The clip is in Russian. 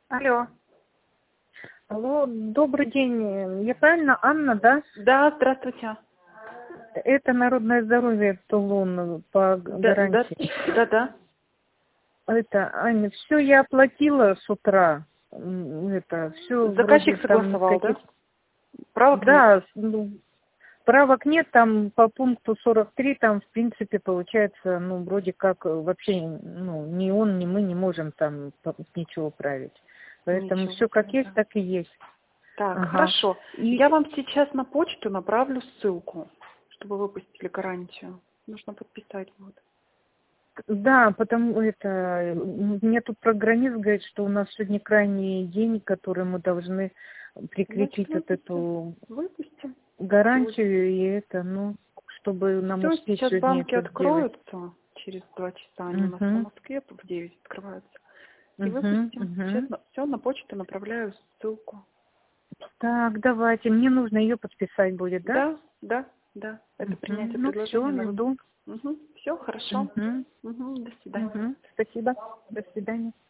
Алло. Алло, добрый день. Я правильно, Анна, да? Да, здравствуйте. Это Народное здоровье Тулун по гарантии. Да. Это, Аня, все я оплатила с утра. Это все Заказчик вроде там согласовал, да? никаких... Правок Да, правок нет, там по пункту 43, там в принципе получается, вроде как вообще, ни он, ни мы не можем там ничего править. Поэтому Ничего все как себе, есть, да. так и есть. Так, Ага. хорошо. И... Я вам сейчас на почту направлю ссылку, чтобы выпустили гарантию. Нужно подписать вот. Да, потому это мне тут программист говорит, что у нас сегодня крайний день, который мы должны прикрепить Значит, вот эту выпустим. гарантию, и это, чтобы нам Все, успеть сейчас сегодня банки это сделать. откроются через 2 часа. Они у нас по Москве в 9 открываются. И выпустим. Сейчас все на почту направляю ссылку. Так, давайте. Мне нужно ее подписать будет, да? Да. Это принятие Ну все, предложения на жду. выпуск. Все, хорошо. До свидания. Спасибо. До свидания.